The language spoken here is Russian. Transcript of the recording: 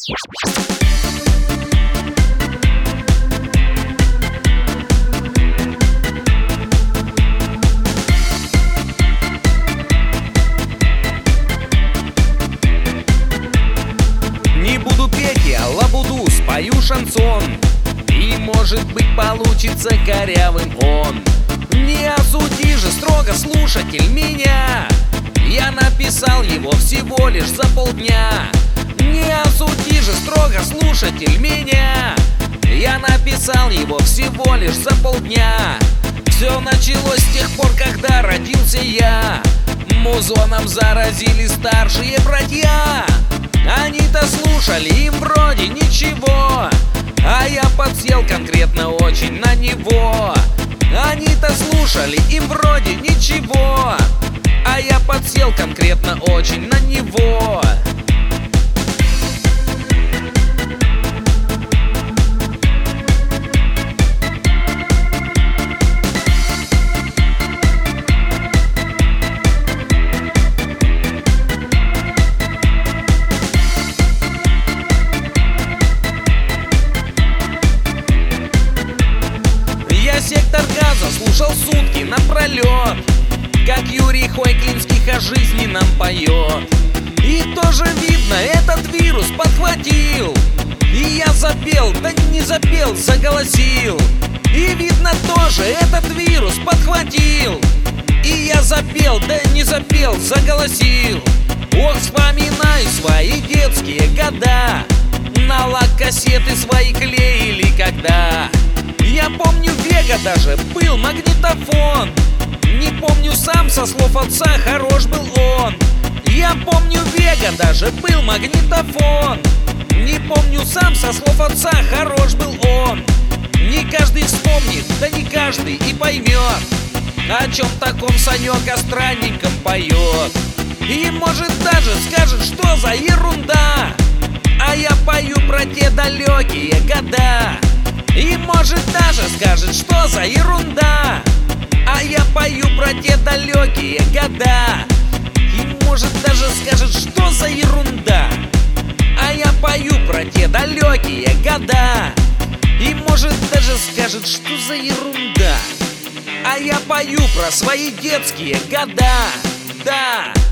Не буду петь я лабуду, спою шансон, и, может быть, получится корявым он. Не осуди же строго, слушатель, меня, я написал его всего лишь за полдня. Не осуди же строго, слушатель, меня, я написал его всего лишь за полдня. Все началось с тех пор, когда родился я. Музоном заразили старшие братья. Они-то слушали, им вроде ничего, а я подсел конкретно очень на него. Они-то слушали, им вроде ничего, а я подсел конкретно очень на него. Сектор газа слушал сутки напролет, как Юрий Хойклинских о жизни нам поет. И тоже видно, этот вирус подхватил, и я запел, да не запел, заголосил. И видно тоже, этот вирус подхватил, и я запел, да не запел, заголосил. Ох, вспоминаю свои детские года, на лак-кассеты свои клеили когда. Я помню, Вега даже был магнитофон. Не помню сам, со слов отца, хорош был он. Я помню, Вега даже был магнитофон. Не помню сам, со слов отца, хорош был он. Не каждый вспомнит, да не каждый и поймет, о чем таком Санек о странненьком поет. И может даже скажет, что за ерунда, а я пою про те далекие года. И может даже скажет, что за ерунда, а я пою про те далекие года. И может даже скажет, что за ерунда, а я пою про те далекие года. И может даже скажет, что за ерунда, а я пою про свои детские года. Да.